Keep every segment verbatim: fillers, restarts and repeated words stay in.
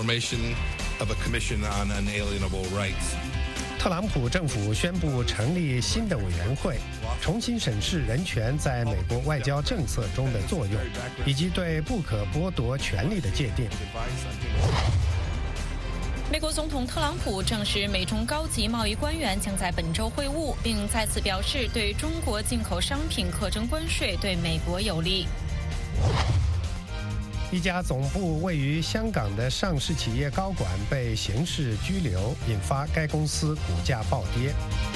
formation of a commission on unalienable rights. 特朗普政府宣布成立新的委员会，重新审视人权在美国外交政策中的作用，以及对不可剥夺权利的界定。 美国总统特朗普证实，美中高级贸易官员将在本周会晤，并再次表示对中国进口商品课征关税对美国有利。 一家总部位于香港的上市企业高管被刑事拘留，引发该公司股价暴跌。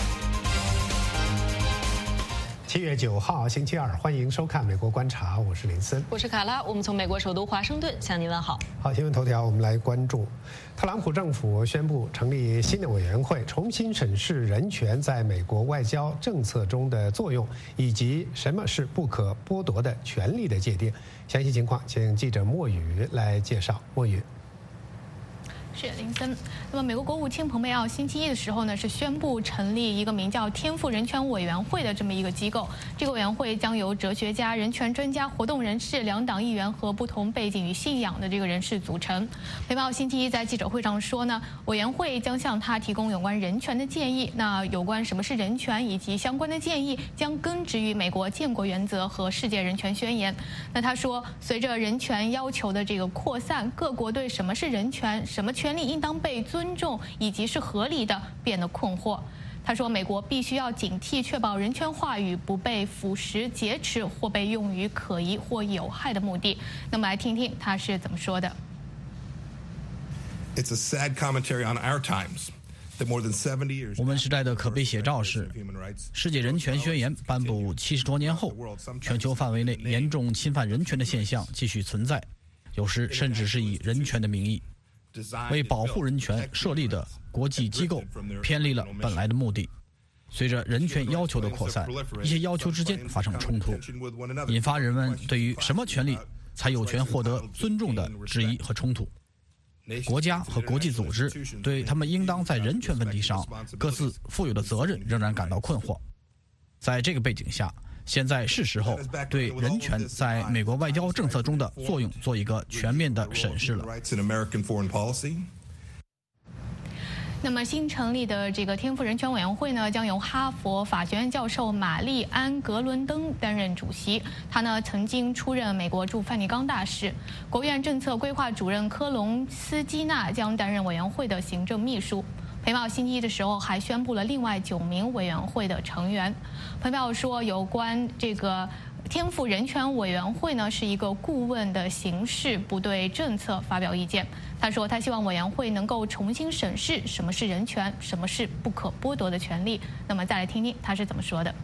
七月九号星期二，欢迎收看《美国观察》，我是林森， 我是卡拉，我们从美国首都华盛顿向您问好。 好，新闻头条，我们来关注，特朗普政府宣布成立新的委员会，重新审视人权在美国外交政策中的作用，以及什么是不可剥夺的权利的界定。详细情况，请记者莫宇来介绍。莫宇。 是林森。那么，美国国务卿蓬佩奥星期一的时候呢，是宣布成立一个名叫天赋人权委员会的这么一个机构。这个委员会将由哲学家、人权专家、活动人士、两党议员和不同背景与信仰的这个人士组成。蓬佩奥星期一在记者会上说呢，委员会将向他提供有关人权的建议。那有关什么是人权以及相关的建议，将根植于美国建国原则和世界人权宣言。那他说，随着人权要求的这个扩散，各国对什么是人权、什么权权利应当被尊重以及是合理的变得困惑。他说，美国必须要警惕，确保人权话语不被腐蚀、劫持或被用于可疑或有害的目的。那么来听听他是怎么说的。 It's a sad commentary on our times. 我们时代的可悲写照是，世界人权宣言颁布七十多年后，全球范围内严重侵犯人权的现象继续存在，有时甚至是以人权的名义。为保护人权设立的国际机构偏离了本来的目的，随着人权要求的扩散，一些要求之间发生冲突，引发人们对于什么权利才有权获得尊重的质疑和冲突。国家和国际组织对他们应当在人权问题上各自负有的责任仍然感到困惑。在这个背景下，现在是时候对人权在美国外交政策中的作用做一个全面的审视了。 那么新成立的这个天赋人权委员会呢，将由哈佛法学院教授玛丽安·格伦登担任主席。他呢曾经出任美国驻梵蒂冈大使。国务院政策规划主任科隆斯基纳将担任委员会的行政秘书。蓬佩奥星期一的时候还宣布了另外九名委员会的成员。蓬佩奥说，有关这个天赋人权委员会呢是一个顾问的形式，不对政策发表意见。他说，他希望委员会能够重新审视什么是人权，什么是不可剥夺的权利。那么再来听听他是怎么说的。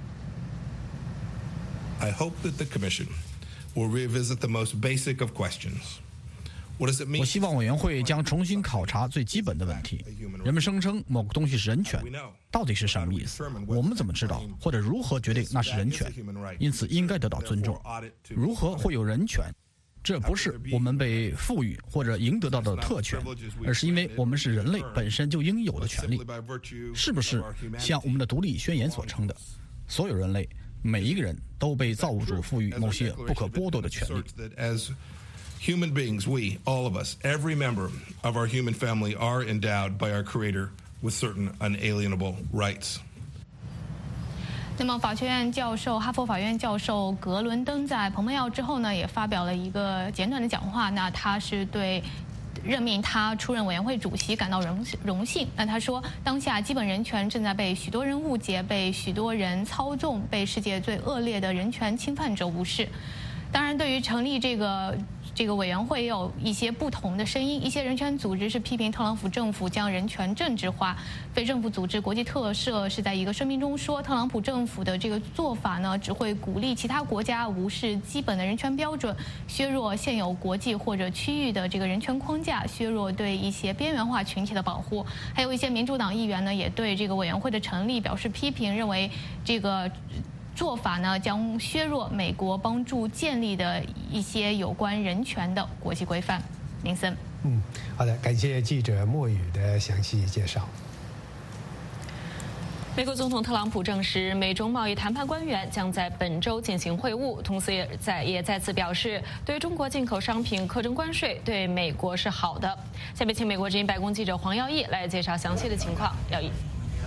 I hope that the commission will revisit the most basic of questions. 我希望委员会将重新考察最基本的问题。人们声称某个东西是人权，到底是什么意思？我们怎么知道或者如何决定那是人权？因此应该得到尊重。如何会有人权？这不是我们被赋予或者赢得到的特权，而是因为我们是人类本身就应有的权利。是不是像我们的独立宣言所称的，所有人类每一个人都被造物主赋予某些不可剥夺的权利 ？Human beings, we, all of us, every member of our human family are endowed by our Creator with certain unalienable rights. 那么，法学院教授、哈佛法院教授格伦登在蓬佩奥之后呢，也发表了一个简短的讲话。那他是对任命他出任委员会主席感到荣荣幸。那他说，当下基本人权正在被许多人误解，被许多人操纵，被世界最恶劣的人权侵犯者无视。当然，对于成立这个这个委员会也有一些不同的声音。一些人权组织是批评特朗普政府将人权政治化。非政府组织国际特赦是在一个声明中说，特朗普政府的这个做法呢，只会鼓励其他国家无视基本的人权标准，削弱现有国际或者区域的这个人权框架，削弱对一些边缘化群体的保护。还有一些民主党议员呢，也对这个委员会的成立表示批评，认为这个做法呢将削弱美国帮助建立的一些有关人权的国际规范。林森， 嗯，好的，感谢记者莫宇的详细介绍。 美国总统特朗普证实，美中贸易谈判官员将在本周进行会晤，同时也在也再次表示，对中国进口商品课征关税对美国是好的。下面请美国之音白宫记者黄耀义来介绍详细的情况。耀义。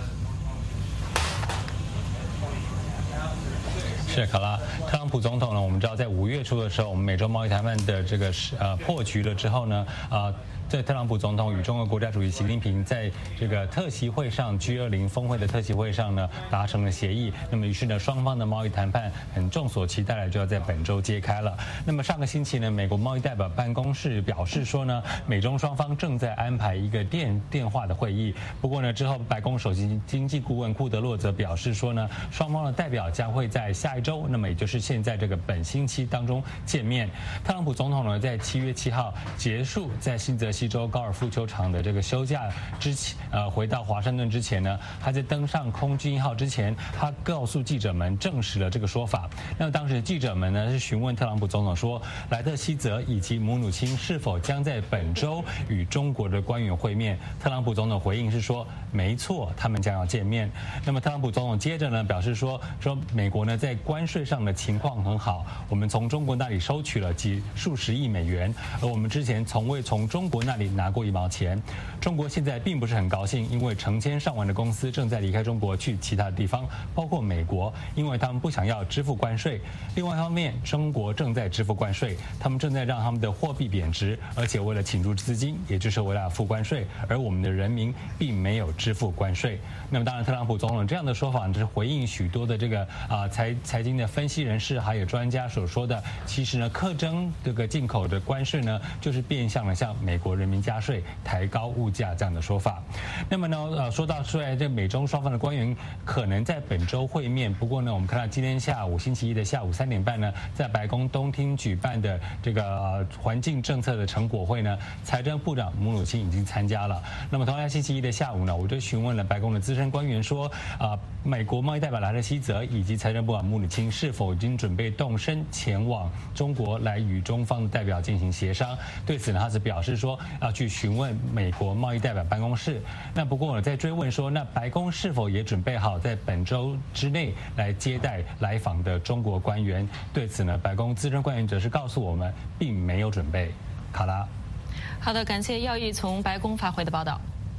是卡拉，特朗普总统呢？我们知道，在五月初的时候，我们美洲贸易谈判的这个呃破局了之后呢，啊。这特朗普总统与中国国家主席习近平在这个特席会上 G 二十 峰会的特席会上呢达成了协议。那么于是呢，双方的贸易谈判很众所期待的就要在本周揭开了。那么上个星期呢，美国贸易代表办公室表示说呢，美中双方正在安排一个电电话的会议。不过呢，之后白宫首席经济顾问库德洛则表示说呢，双方的代表将会在下一周，那么也就是现在这个本星期当中见面。特朗普总统呢，在七月七号结束在新泽西州高尔夫球场的这个休假之前，呃，回到华盛顿之前呢，他在登上空军一号之前，他告诉记者们证实了这个说法。那么当时记者们呢是询问特朗普总统说，莱特希泽以及姆努钦是否将在本周与中国的官员会面？特朗普总统回应是说，没错，他们将要见面。那么特朗普总统接着呢表示说，说美国呢在关税上的情况很好，我们从中国那里收取了几数十亿美元，而我们之前从未从中国那里拿过一毛钱。中国现在并不是很高兴，因为成千上万的公司正在离开中国去其他的地方，包括美国，因为他们不想要支付关税。另外一方面，中国正在支付关税，他们正在让他们的货币贬值，而且为了倾注资金，也就是为了付关税，而我们的人民并没有支付关税。那么当然，特朗普总统这样的说法是回应许多的这个啊财财经的分析人士还有专家所说的，其实呢，课征这个进口的关税呢，就是变相的向美国人民加税，抬高物价这样的说法。那么呢，呃，说到虽然这美中双方的官员可能在本周会面，不过呢，我们看到今天下午星期一的下午三点半呢，在白宫东厅举办的这个、呃、环境政策的成果会呢，财政部长姆努钦已经参加了。那么同样星期一的下午呢，我就询问了白宫的资深官员说，啊、呃，美国贸易代表莱特希泽以及财政部长姆努钦是否已经准备动身前往中国来与中方的代表进行协商？对此呢，他是表示说要去询问美国贸易代表办公室。那不过我在追问说，那白宫是否也准备好在本周之内来接待来访的中国官员？对此呢，白宫资深官员则是告诉我们，并没有准备。卡拉， 好的，感谢耀义从白宫发回的报道。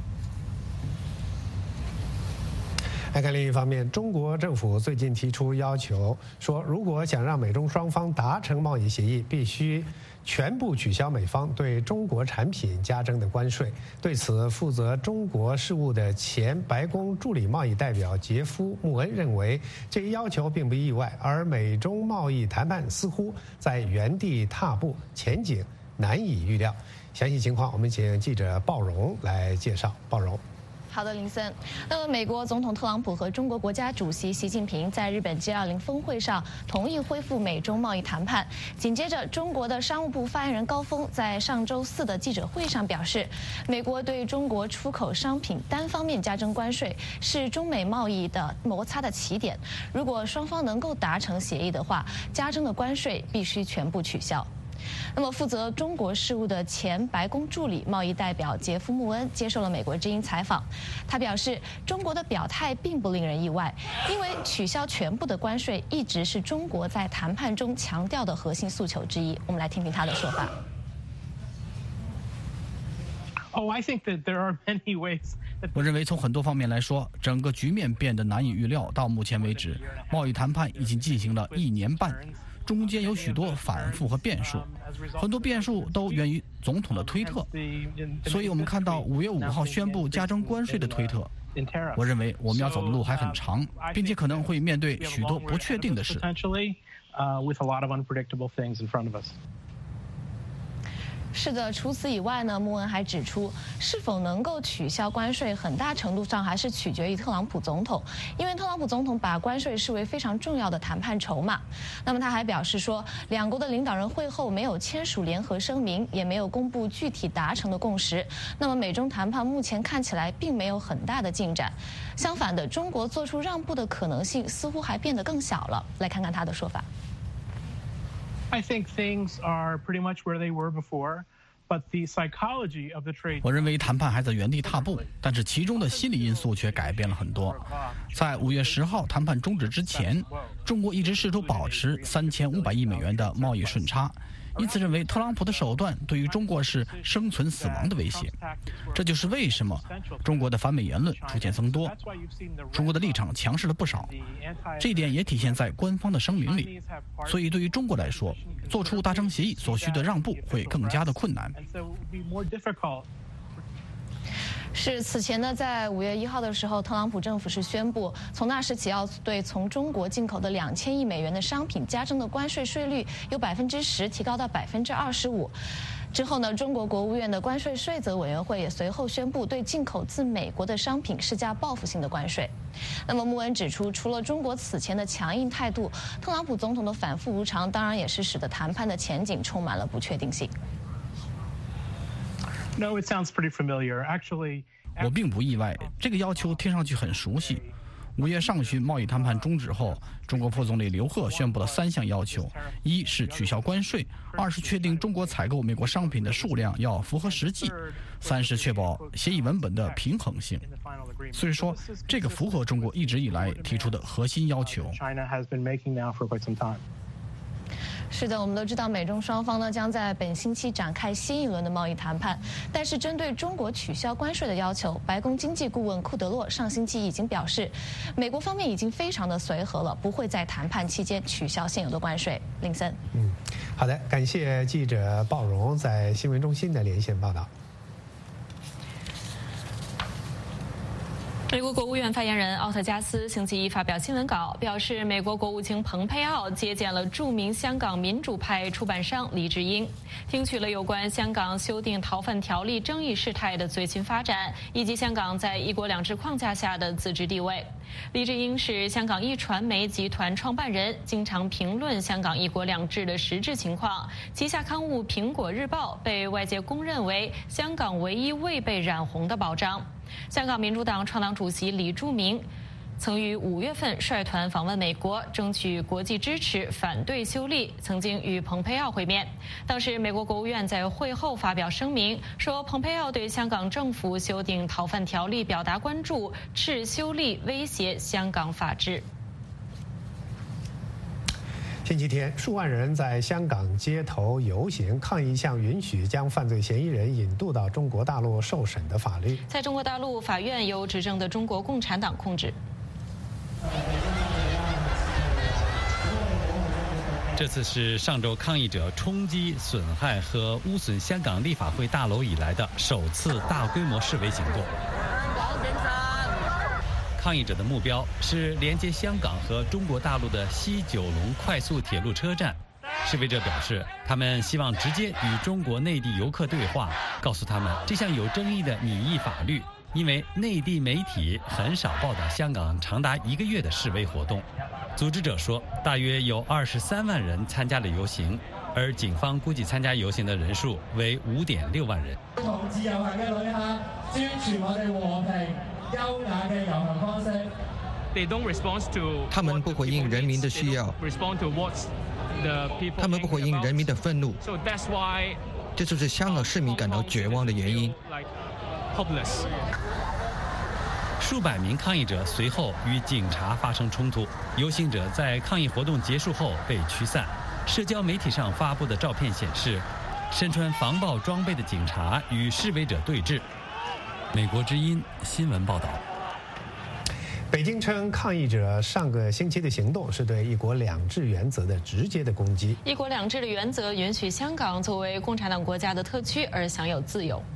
来看另一方面，中国政府最近提出要求，说如果想让美中双方达成贸易协议，必须全部取消美方对中国产品加征的关税。对此，负责中国事务的前白宫助理贸易代表杰夫·穆恩认为，这一要求并不意外，而美中贸易谈判似乎在原地踏步，前景难以预料。详细情况，我们请记者鲍荣来介绍。鲍荣。 好的，林森。那么，美国总统特朗普和中国国家主席习近平在日本 G 二十 峰会上同意恢复美中贸易谈判。紧接着，中国的商务部发言人高峰在上周四的记者会上表示，美国对中国出口商品单方面加征关税是中美贸易的摩擦的起点。如果双方能够达成协议的话，加征的关税必须全部取消。那么，负责中国事务的前白宫助理贸易代表杰夫·穆恩接受了美国之音采访，他表示，中国的表态并不令人意外，因为取消全部的关税一直是中国在谈判中强调的核心诉求之一。我们来听听他的说法。 Oh, I think that there are many ways. 我认为从很多方面来说，整个局面变得难以预料。到目前为止，贸易谈判已经进行了一年半。中间有许多反复和变数，很多变数都源于总统的推特，所以我们看到五月五号宣布加征关税的推特。我认为我们要走的路还很长，并且可能会面对许多不确定的事。 是的，除此以外呢，穆恩还指出，是否能够取消关税，很大程度上还是取决于特朗普总统，因为特朗普总统把关税视为非常重要的谈判筹码。那么他还表示说，两国的领导人会后没有签署联合声明，也没有公布具体达成的共识。那么美中谈判目前看起来并没有很大的进展，相反的，中国做出让步的可能性似乎还变得更小了。来看看他的说法。 I think things are pretty much where they were before. 我认为谈判还在原地踏步，但是其中的心理因素却改变了很多。在五月十号谈判终止之前，中国一直试图保持三千五百亿美元的贸易顺差，因此认为特朗普的手段对于中国是生存死亡的威胁。这就是为什么中国的反美言论逐渐增多，中国的立场强势了不少，这一点也体现在官方的声明里。所以对于中国来说，做出达成协议所需的让步会更加的困难。 是此前呢，在五月一号的时候，特朗普政府是宣布，从那时起要对从中国进口的两千亿美元的商品加征的关税税率由百分之十提高到百分之二十五。之后呢，中国国务院的关税税则委员会也随后宣布对进口自美国的商品施加报复性的关税。那么穆恩指出，除了中国此前的强硬态度，特朗普总统的反复无常，当然也是使得谈判的前景充满了不确定性。 No, it sounds pretty familiar. Actually, 我并不意外，这个要求听上去很熟悉。五月上旬贸易谈判终止后，中国副总理刘鹤宣布了三项要求：一是取消关税，二是确定中国采购美国商品的数量要符合实际，三是确保协议文本的平衡性。所以说，这个符合中国一直以来提出的核心要求。 是的，我们都知道美中双方呢将在本星期展开新一轮的贸易谈判，但是针对中国取消关税的要求，白宫经济顾问库德洛上星期已经表示，美国方面已经非常的随和了，不会在谈判期间取消现有的关税。林森， 嗯，好的，感谢记者鲍荣在新闻中心的连线报道。 美国国务院发言人奥特加斯星期一发表新闻稿，表示美国国务卿蓬佩奥接见了著名香港民主派出版商黎智英，听取了有关香港修订逃犯条例争议事态的最新发展，以及香港在一国两制框架下的自治地位。黎智英是香港一传媒集团创办人，经常评论香港一国两制的实质情况。旗下刊物《苹果日报》被外界公认为香港唯一未被染红的报章。香港民主党创党主席李柱铭曾于五月份率团访问美国，争取国际支持，反对修例，曾经与蓬佩奥会面。当时美国国务院在会后发表声明，说蓬佩奥对香港政府修订逃犯条例表达关注，斥修例威胁香港法治。 星期天，数万人在香港街头游行，抗议一项允许将犯罪嫌疑人引渡到中国大陆受审的法律。 在中国大陆，法院由执政的中国共产党控制。 这次是上周抗议者冲击、损害和污损香港立法会大楼以来的首次大规模示威行动。抗议者的目标是连接香港和中国大陆的西九龙快速铁路车站。示威者表示，他们希望直接与中国内地游客对话，告诉他们这项有争议的拟议法律，因为内地媒体很少报道香港长达一个月的示威活动。组织者说，大约有二十三万人参加了游行，而警方估计参加游行的人数为五点六万人。 同自由行嘅旅客宣傳我哋和平優雅嘅遊行方式。 他们不回应人民的需要，他们不回应人民的愤怒，这就是香港市民感到绝望的原因。 数百名抗议者随后与警察发生冲突，游行者在抗议活动结束后被驱散。社交媒体上发布的照片显示，身穿防暴装备的警察与示威者对峙。美国之音新闻报道。 北京称，抗议者上个星期的行动是对一国两制原则的直接的攻击。 一国两制的原则允许香港作为共产党国家的特区而享有自由。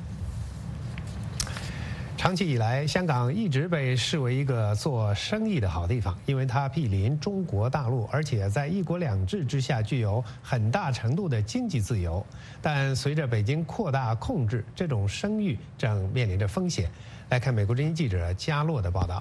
长期以来，香港一直被视为一个做生意的好地方，因为它毗邻中国大陆，而且在一国两制之下具有很大程度的经济自由。但随着北京扩大控制，这种声誉正面临着风险。来看美国之音记者加洛的报道。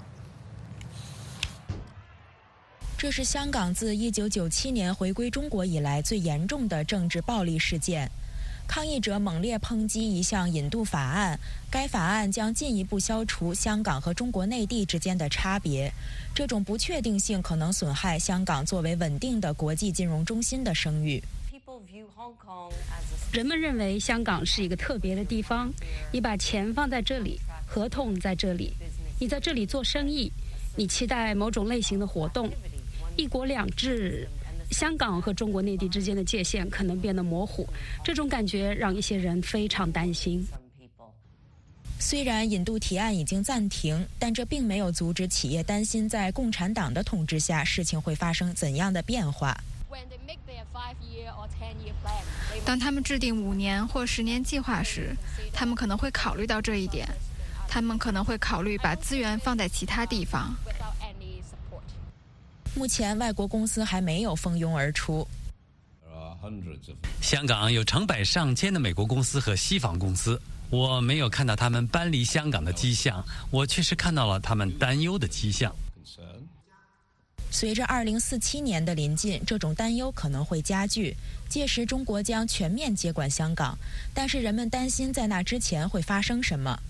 这是香港自一九九七年回归中国以来最严重的政治暴力事件。抗议者猛烈抨击一项引渡法案，该法案将进一步消除香港和中国内地之间的差别。这种不确定性可能损害香港作为稳定的国际金融中心的声誉。 人们认为香港是一个特别的地方，你把钱放在这里，合同在这里，你在这里做生意，你期待某种类型的活动。一国两制，香港和中国内地之间的界限可能变得模糊，这种感觉让一些人非常担心。 虽然引渡提案已经暂停，但这并没有阻止企业担心在共产党的统治下事情会发生怎样的变化。 当他们制定五年或十年计划时，他们可能会考虑到这一点，他们可能会考虑把资源放在其他地方。 目前外国公司还没有蜂拥而出。 香港有成百上千的美国公司和西方公司，我没有看到他们搬离香港的迹象，我确实看到了他们担忧的迹象。 随着二零四七年的临近，这种担忧可能会加剧。届时中国将全面接管香港，但是人们担心在那之前会发生什么。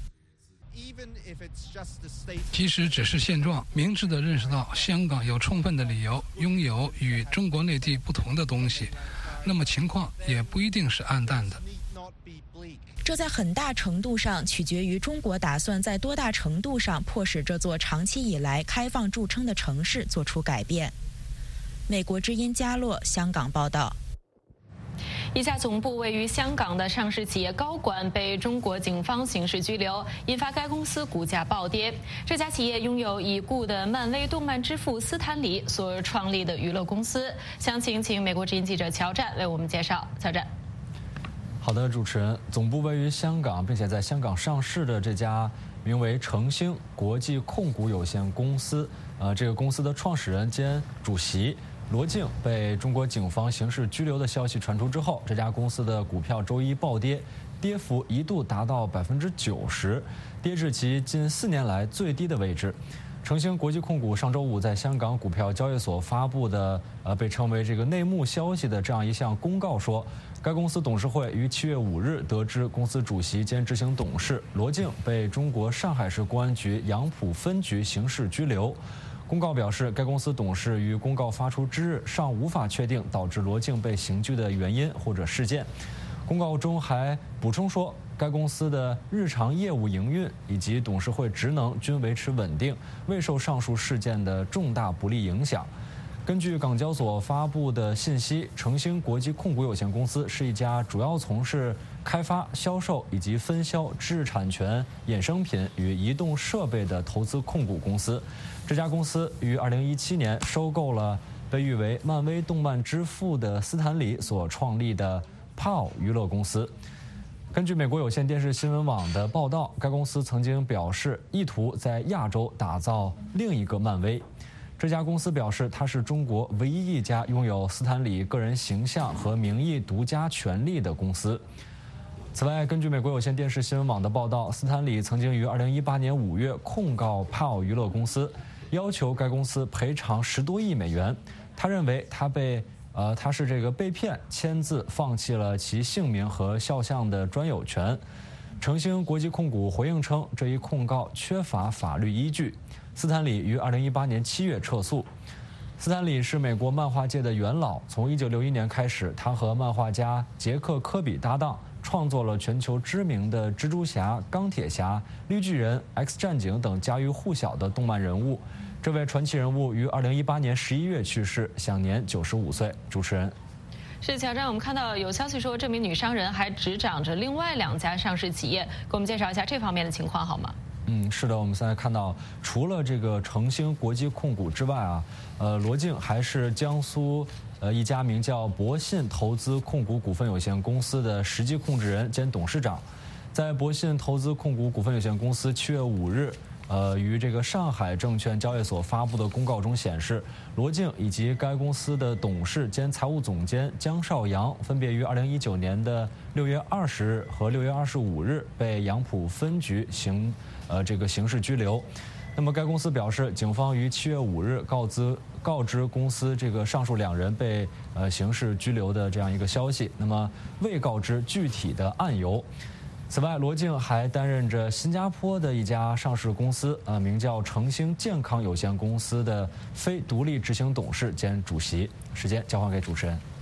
即使只是现状，明智地认识到香港有充分的理由拥有与中国内地不同的东西，那么情况也不一定是暗淡的。 这在很大程度上取决于中国打算在多大程度上迫使这座长期以来开放著称的城市做出改变。美国之音加洛香港报道。 一家总部位于香港的上市企业高管被中国警方刑事拘留，引发该公司股价暴跌。这家企业拥有已故的漫威动漫之父斯坦李所创立的娱乐公司。详情请美国之音记者乔战为我们介绍。乔战。 好的，主持人，总部位于香港并且在香港上市的这家名为诚兴国际控股有限公司，呃，这个公司的创始人兼主席罗静被中国警方刑事拘留的消息传出之后，这家公司的股票周一暴跌，跌幅一度达到百分之九十，跌至其近四年来最低的位置。诚兴国际控股上周五在香港股票交易所发布的呃被称为这个内幕消息的这样一项公告说，该公司董事会于七月五日得知公司主席兼执行董事罗静被中国上海市公安局杨浦分局刑事拘留。公告表示，该公司董事于公告发出之日尚无法确定导致罗静被刑拘的原因或者事件。公告中还补充说，该公司的日常业务营运以及董事会职能均维持稳定，未受上述事件的重大不利影响。根据港交所发布的信息，诚兴国际控股有限公司是一家主要从事开发、销售以及分销知识产权衍生品与移动设备的投资控股公司。这家公司于二零一七年收购了被誉为漫威动漫之父的斯坦李所创立的 P O W 娱乐公司。根据美国有线电视新闻网的报道，该公司曾经表示意图在亚洲打造另一个漫威。这家公司表示，它是中国唯一一家拥有斯坦李个人形象和名义独家权利的公司。此外，根据美国有线电视新闻网的报道，斯坦李曾经于二零一八年五月控告 P O W 娱乐公司，要求该公司赔偿十多亿美元。他认为他被呃他是这个被骗，签字放弃了其姓名和肖像的专有权。诚兴国际控股回应称，这一控告缺乏法律依据。斯坦李于二零一八年七月撤诉。斯坦李是美国漫画界的元老，从一九六一年开始，他和漫画家杰克·科比搭档，创作了全球知名的蜘蛛侠、钢铁侠、绿巨人、X 战警等家喻户晓的动漫人物。这位传奇人物于二零一八年十一月去世，享年九十五岁。主持人。 是乔战，我们看到有消息说，这名女商人还执掌着另外两家上市企业，给我们介绍一下这方面的情况好吗？ 嗯，是的，我们现在看到，除了这个诚兴国际控股之外啊，呃，罗静还是江苏呃一家名叫博信投资控股股份有限公司的实际控制人兼董事长。在博信投资控股股份有限公司七月五日。呃，于这个上海证券交易所发布的公告中显示，罗静以及该公司的董事兼财务总监姜少阳分别于二零一九年的六月二十日和六月二十五日被杨浦分局刑呃这个刑事拘留。那么该公司表示，警方于七月五日告知告知公司这个上述两人被呃刑事拘留的这样一个消息，那么未告知具体的案由。此外，罗静还担任着新加坡的一家上市公司，呃，名叫诚兴健康有限公司的非独立执行董事兼主席。时间交还给主持人。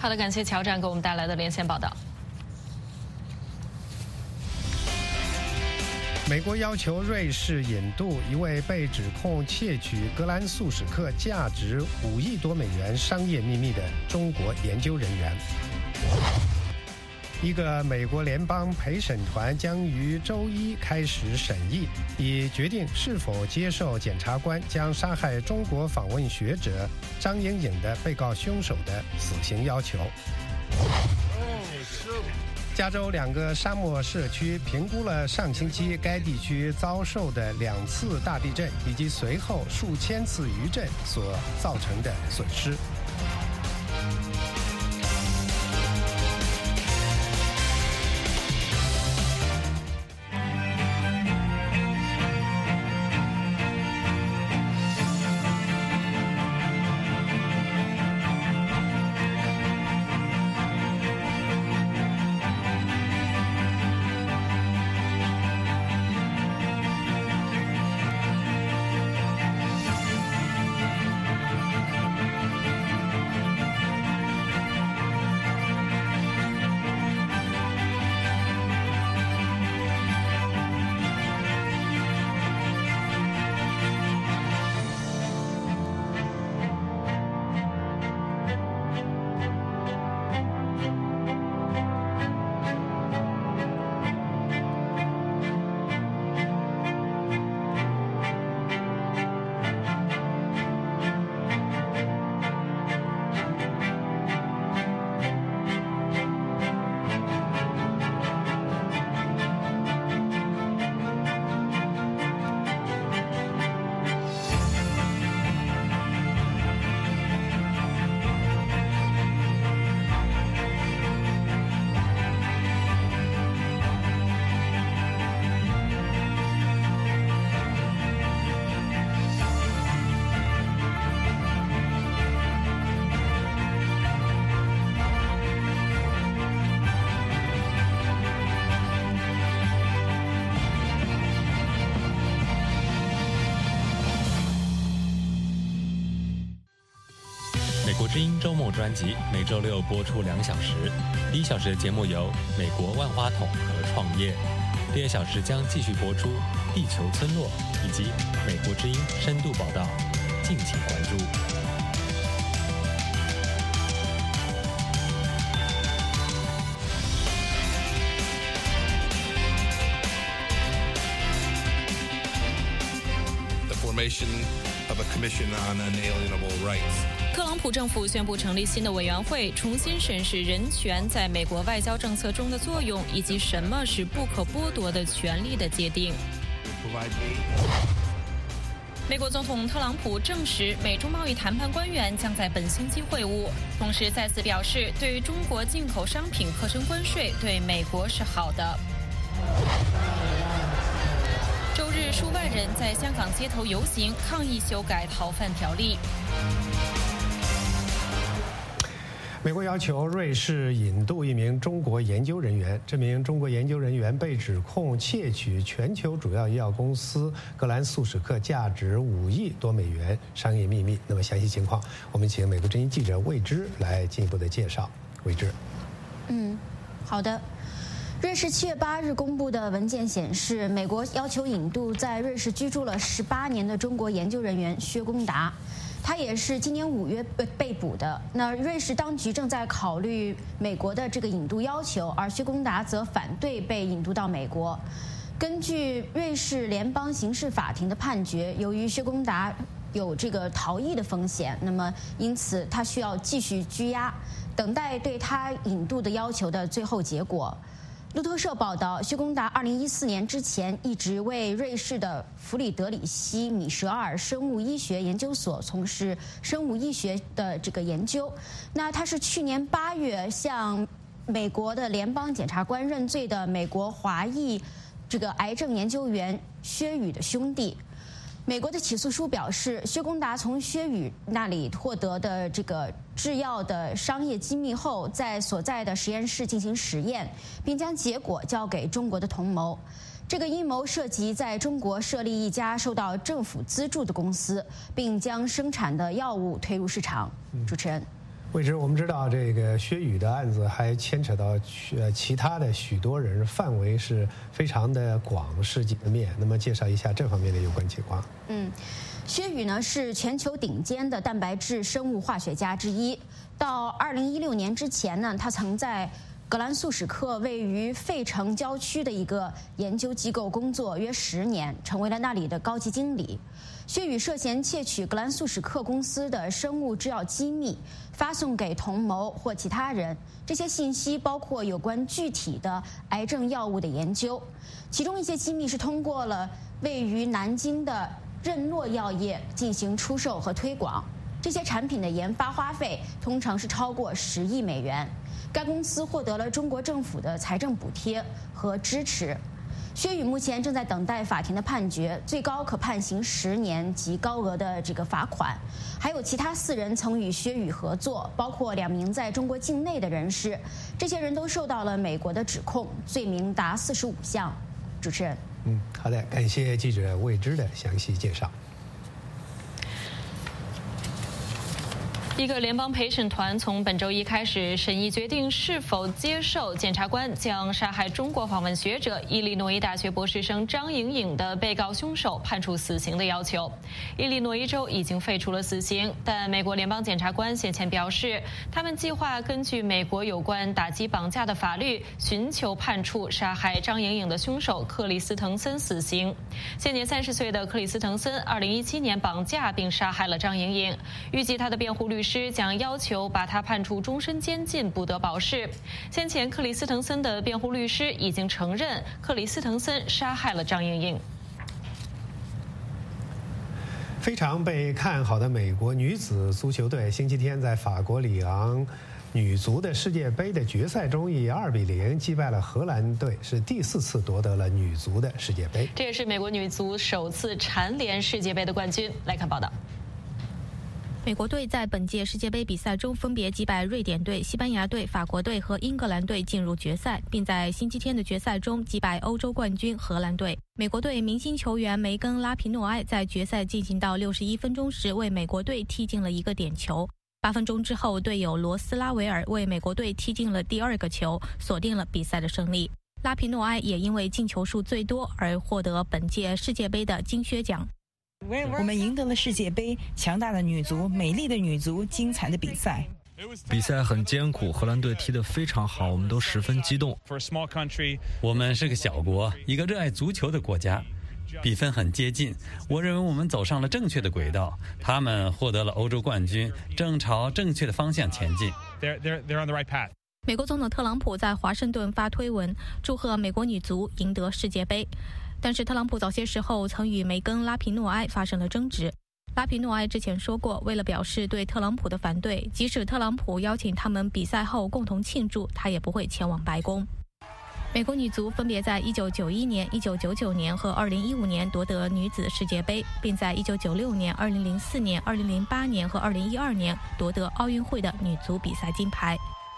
好的，感谢乔战给我们带来的连线报道。 美国要求瑞士引渡一位被指控窃取格兰素史克价值五亿多美元商业秘密的中国研究人员。一个美国联邦陪审团将于周一开始审议，以决定是否接受检察官将杀害中国访问学者张莹颖的被告凶手的死刑要求。加州两个沙漠社区评估了上星期该地区遭受的两次大地震以及随后数千次余震所造成的损失。 美国之音周末专辑每周六播出两小时，第一小时的节目由美国万花筒和创业，第二小时将继续播出地球村落以及美国之音深度报道，敬请关注。 The formation of a commission on unalienable rights. 特朗普政府宣布成立新的委员会，重新审视人权在美国外交政策中的作用，以及什么是不可剥夺的权利的界定。美国总统特朗普证实，美中贸易谈判官员将在本星期会晤，同时再次表示，对中国进口商品课征关税对美国是好的。周日，数万人在香港街头游行，抗议修改逃犯条例。 美国要求瑞士引渡一名中国研究人员，这名中国研究人员被指控窃取全球主要医药公司格兰素史克价值五亿多美元商业秘密。那么详细情况，我们请美国之音记者魏之来进一步的介绍。魏之， 嗯，好的。瑞士七月八日公布的文件显示，美国要求引渡在瑞士居住了十八年的中国研究人员薛功达。他也是今年五月被被捕的。那瑞士当局正在考虑美国的这个引渡要求，而薛功达则反对被引渡到美国。根据瑞士联邦刑事法庭的判决，由于薛功达有这个逃逸的风险，那么因此他需要继续拘押，等待对他引渡的要求的最后结果。路透社报道，薛功达二零一四年之前一直为瑞士的弗里德里希·米舍尔生物医学研究所从事生物医学的这个研究。那他是去年八月向美国的联邦检察官认罪的美国华裔这个癌症研究员薛宇的兄弟。美国的起诉书表示，薛功达从薛宇那里获得的这个制药的商业机密后，在所在的实验室进行实验，并将结果交给中国的同谋。这个阴谋涉及在中国设立一家受到政府资助的公司，并将生产的药物推入市场。主持人。 魏之，我们知道这个薛宇的案子还牵扯到呃其他的许多人，范围是非常的广，世界面。那么介绍一下这方面的有关情况。 嗯，薛宇呢是全球顶尖的蛋白质生物化学家之一。到二零一六年之前呢，他曾在格兰素史克位于费城郊区的一个研究机构工作约十年，成为了那里的高级经理。薛宇涉嫌窃取格兰素史克公司的生物制药机密，发送给同谋或其他人。这些信息包括有关具体的癌症药物的研究，其中一些机密是通过了位于南京的任诺药业进行出售和推广。这些产品的研发花费通常是超过十亿美元。该公司获得了中国政府的财政补贴和支持。薛宇目前正在等待法庭的判决，最高可判刑十年及高额的这个罚款。还有其他四人曾与薛宇合作，包括两名在中国境内的人士，这些人都受到了美国的指控，罪名达四十五项。主持人， 嗯，好的，感谢记者魏之的详细介绍。 一个联邦陪审团从本周一开始审议决定是否接受检察官将杀害中国访问学者伊利诺伊大学博士生张颖颖的被告凶手判处死刑的要求。伊利诺伊州已经废除了死刑，但美国联邦检察官先前表示，他们计划根据美国有关打击绑架的法律，寻求判处杀害张颖颖的凶手克里斯滕森死刑。现年三十岁的克里斯滕森，二零一七年绑架并杀害了张颖颖，预计他的辩护律师将要求把他判处终身监禁，不得保释。先前克里斯滕森的辩护律师已经承认克里斯滕森杀害了张颖颖。 非常被看好的美国女子足球队星期天在法国里昂女足的世界杯的决赛中以二比零击败了荷兰队，是第四次夺得了女足的世界杯。 这也是美国女足首次蝉联世界杯的冠军。来看报道。 美国队在本届世界杯比赛中分别击败瑞典队、西班牙队、法国队和英格兰队进入决赛，并在星期天的决赛中击败欧洲冠军荷兰队。美国队明星球员梅根·拉皮诺埃在决赛进行到六十一分钟时为美国队踢进了一个点球。八分钟之后，队友罗斯拉维尔为美国队踢进了第二个球，锁定了比赛的胜利。拉皮诺埃也因为进球数最多而获得本届世界杯的金靴奖。 我们赢得了世界杯，强大的女足，美丽的女足，精彩的比赛。 比赛很艰苦，荷兰队踢得非常好，我们都十分激动。 我们是个小国，一个热爱足球的国家，比分很接近。我认为我们走上了正确的轨道，他们获得了欧洲冠军，正朝正确的方向前进。 美国总统特朗普在华盛顿发推文，祝贺美国女足赢得世界杯。但是特朗普早些时候曾与梅根·拉皮诺埃发生了争执。拉皮诺埃之前说过，为了表示对特朗普的反对，即使特朗普邀请他们比赛后共同庆祝，他也不会前往白宫。美国女足分别在一九九一年、一九九九年和二零一五年夺得女子世界杯，并在一九九六年、二零零四年、二零零八年和二零一二年夺得奥运会的女足比赛金牌。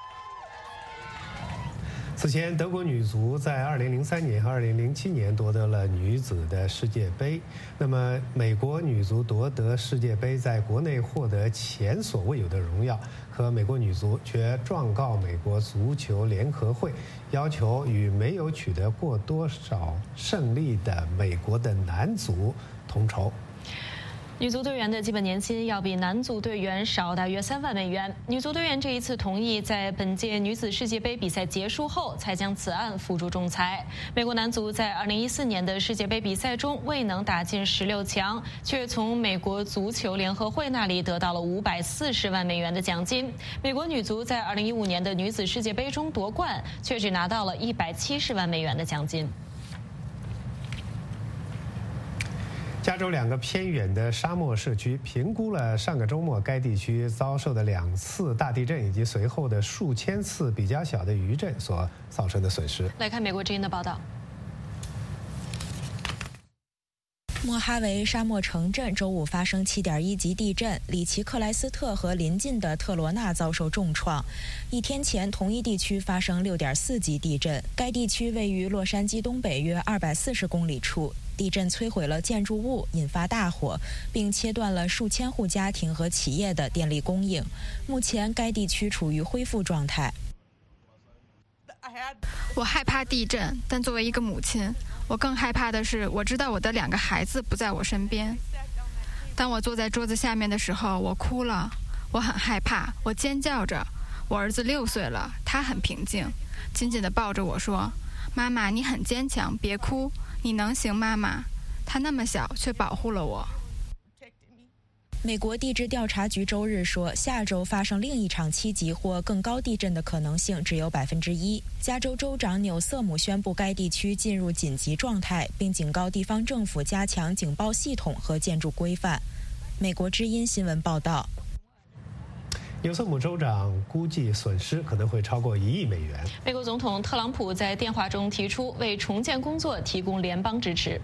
此前，德国女足在二零零三年和二零零七年夺得了女子的世界杯。那么，美国女足夺得世界杯，在国内获得前所未有的荣耀，可美国女足却状告美国足球联合会，要求与没有取得过多少胜利的美国的男足同酬。 女足队员的基本年薪要比男足队员少大约三万美元。女足队员这一次同意在本届女子世界杯比赛结束后才将此案付诸仲裁。美国男足在二零一四年的世界杯比赛中未能打进十六强，却从美国足球联合会那里得到了五百四十万美元的奖金。美国女足在二零一五年的女子世界杯中夺冠，却只拿到了一百七十万美元的奖金。 加州两个偏远的沙漠社区评估了上个周末该地区遭受的两次大地震以及随后的数千次比较小的余震所造成的损失。 来看美国之音的报道。 莫哈维沙漠城镇周五发生七点一级地震，里奇克莱斯特和邻近的特罗纳遭受重创。一天前，同一地区发生六点四级地震，该地区位于洛杉矶东北约二百四十公里处。地震摧毁了建筑物，引发大火，并切断了数千户家庭和企业的电力供应。目前，该地区处于恢复状态。 我害怕地震，但作为一个母亲，我更害怕的是，我知道我的两个孩子不在我身边。当我坐在桌子下面的时候，我哭了，我很害怕，我尖叫着。我儿子六岁了，他很平静，紧紧地抱着我说：“妈妈，你很坚强，别哭，你能行，妈妈。”他那么小，却保护了我。 美国地质调查局周日说，下周发生另一场七级或更高地震的可能性只有百分之一。加州州长纽瑟姆宣布该地区进入紧急状态，并警告地方政府加强警报系统和建筑规范。美国之音新闻报道， 纽瑟姆州长估计损失可能会超过一亿美元。 美国总统特朗普在电话中提出为重建工作提供联邦支持。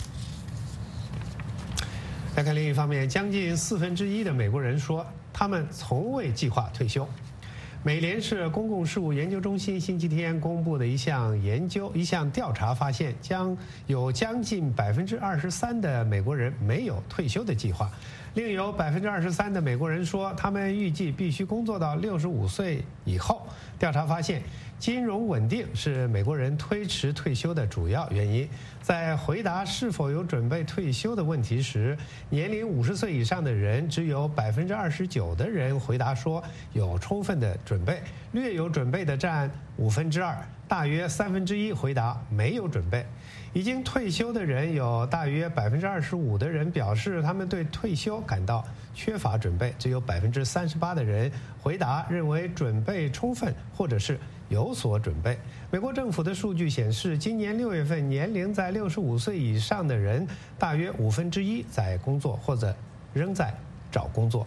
再看另一方面，将近四分之一的美国人说，他们从未计划退休。美联社公共事务研究中心星期天公布的一项研究、一项调查发现，将有将近百分之二十三的美国人没有退休的计划，另有百分之二十三的美国人说，他们预计必须工作到六十五岁以后。调查发现，金融稳定是美国人推迟退休的主要原因。在回答是否有准备退休的问题时，年龄五十岁以上的人只有百分之二十九的人回答说有充分的准备，略有准备的占五分之二，大约三分之一回答没有准备。已经退休的人有大约百分之二十五的人表示他们对退休感到缺乏准备，只有百分之三十八的人回答认为准备充分或者是有所准备。美国政府的数据显示，今年六月份年龄在六十五岁以上的人大约五分之一在工作或者仍在找工作。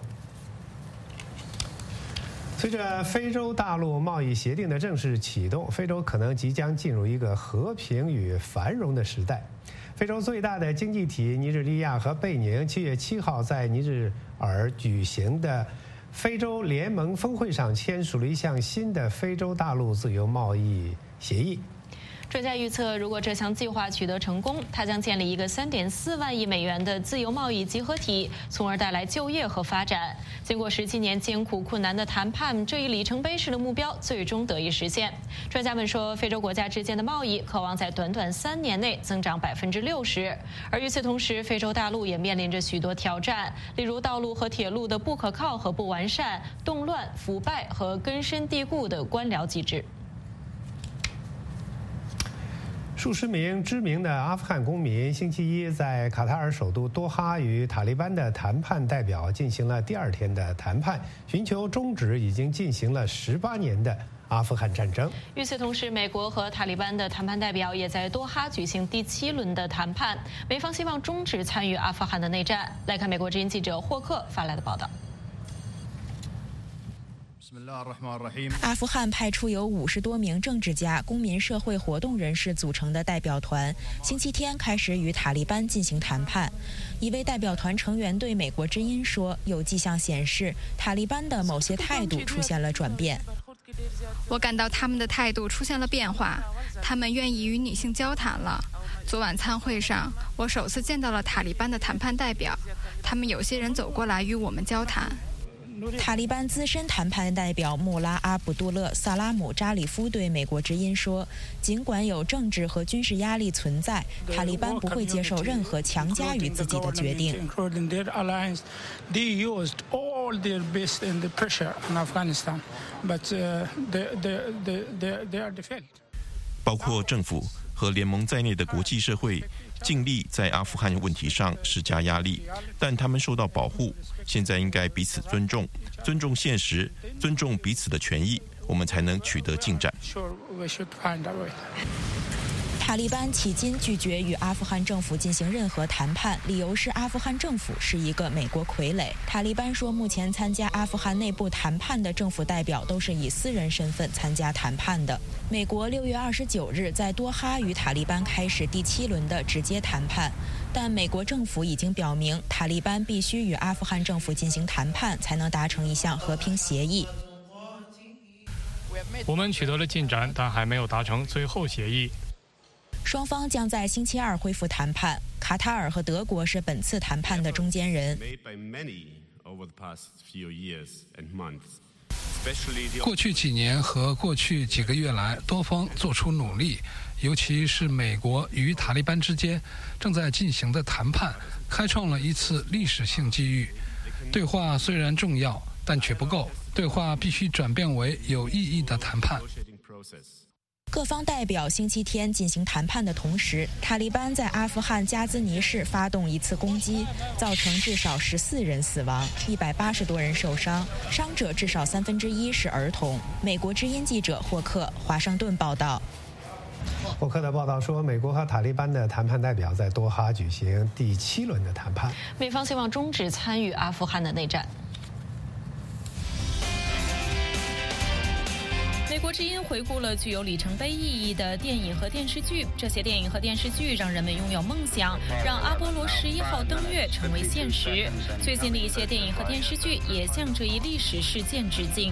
随着非洲大陆贸易协定的正式启动，非洲可能即将进入一个和平与繁荣的时代。非洲最大的经济体尼日利亚和贝宁七月七号在尼日尔举行的非洲联盟峰会上签署了一项新的非洲大陆自由贸易协议。 专家预测，如果这项计划取得成功，它将建立一个三点四万亿美元的自由贸易集合体，从而带来就业和发展。经过十七年艰苦困难的谈判，这一里程碑式的目标最终得以实现。专家们说，非洲国家之间的贸易渴望在短短三年内增长百分之六十。而与此同时，非洲大陆也面临着许多挑战，例如道路和铁路的不可靠和不完善、动乱、腐败和根深蒂固的官僚机制。 数十名知名的阿富汗公民星期一在卡塔尔首都多哈与塔利班的谈判代表进行了第二天的谈判，寻求终止已经进行了十八年的阿富汗战争。 与此同时，美国和塔利班的谈判代表也在多哈举行第七轮的谈判，美方希望终止参与阿富汗的内战。来看美国之音记者霍克发来的报道。 阿富汗派出由五十多名政治家、公民社会活动人士组成的代表团，星期天开始与塔利班进行谈判。一位代表团成员对美国之音说，有迹象显示塔利班的某些态度出现了转变。 我感到他们的态度出现了变化，他们愿意与女性交谈了。昨晚餐会上，我首次见到了塔利班的谈判代表，他们有些人走过来与我们交谈。 塔利班资深谈判代表穆拉阿卜杜勒·萨拉姆扎里夫对美国之音说，尽管有政治和军事压力存在，塔利班不会接受任何强加于自己的决定。 包括政府和联盟在内的国际社会尽力在阿富汗问题上施加压力，但他们受到保护。现在应该彼此尊重，尊重现实，尊重彼此的权益，我们才能取得进展。 塔利班迄今拒绝与阿富汗政府进行任何谈判，理由是阿富汗政府是一个美国傀儡。塔利班说，目前参加阿富汗内部谈判的政府代表都是以私人身份参加谈判的。美国六月二十九日在多哈与塔利班开始第七轮的直接谈判，但美国政府已经表明，塔利班必须与阿富汗政府进行谈判，才能达成一项和平协议。 我们取得了进展，但还没有达成最后协议。 双方将在星期二恢复谈判。卡塔尔和德国是本次谈判的中间人。 过去几年和过去几个月来，多方做出努力，尤其是美国与塔利班之间正在进行的谈判，开创了一次历史性机遇。对话虽然重要，但却不够。对话必须转变为有意义的谈判。 各方代表星期天进行谈判的同时，塔利班在阿富汗加兹尼市发动一次攻击，造成至少十四人死亡，一百八十多人受伤，伤者至少三分之一是儿童。美国之音记者霍克，华盛顿报道。 霍克的报道说，美国和塔利班的谈判代表在多哈举行第七轮的谈判。 美方希望终止参与阿富汗的内战。美国之音回顾了具有里程碑意义的电影和电视剧，这些电影和电视剧让人们拥有梦想，让阿波罗十一号登月成为现实。最近的一些电影和电视剧也向这一历史事件致敬。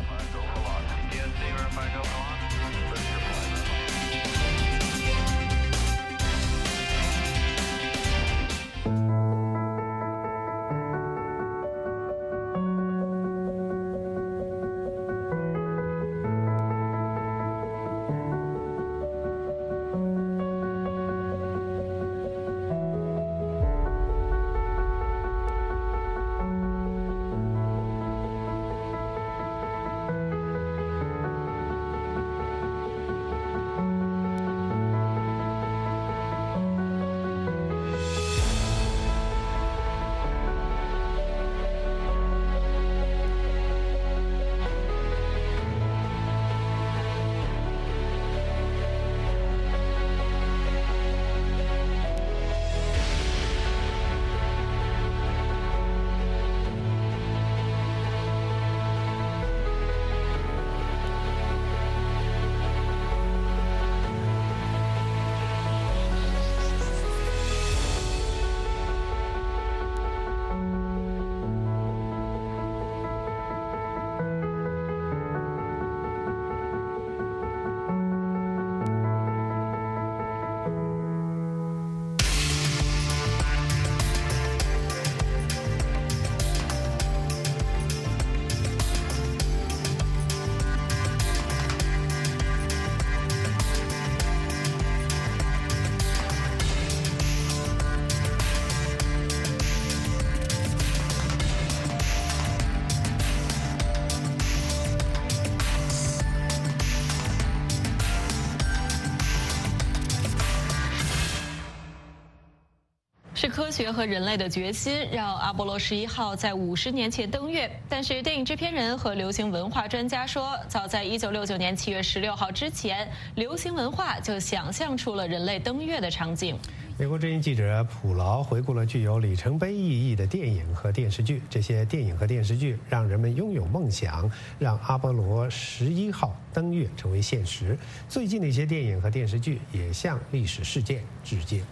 是科学和人类的决心让阿波罗十一号在五十年前登月。但是电影制片人和流行文化专家说，早在一九六九年七月十六号之前，流行文化就想象出了人类登月的场景。 美国之音记者普劳回顾了具有里程碑意义的电影和电视剧，这些电影和电视剧让人们拥有梦想，让阿波罗十一号登月成为现实。最近的一些电影和电视剧也向历史事件致敬。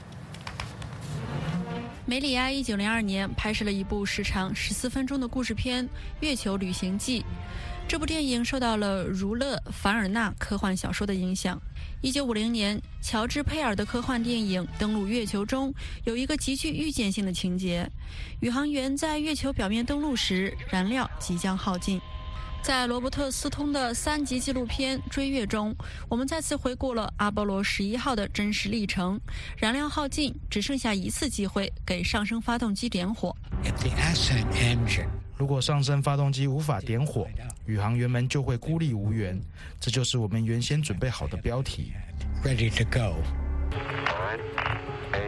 梅里埃一九零二年拍摄了一部时长十四分钟的故事片《月球旅行记》。这部电影受到了儒勒·凡尔纳科幻小说的影响。一九五零年，乔治·佩尔的科幻电影《登陆月球》中有一个极具预见性的情节：宇航员在月球表面登陆时，燃料即将耗尽。在罗伯特·斯通的三集纪录片《追月》中，我们再次回顾了阿波罗十一号的真实历程。燃料耗尽，只剩下一次机会给上升发动机点火。 如果上升发动机无法点火，宇航员们就会孤立无援。这就是我们原先准备好的标题。Ready to go。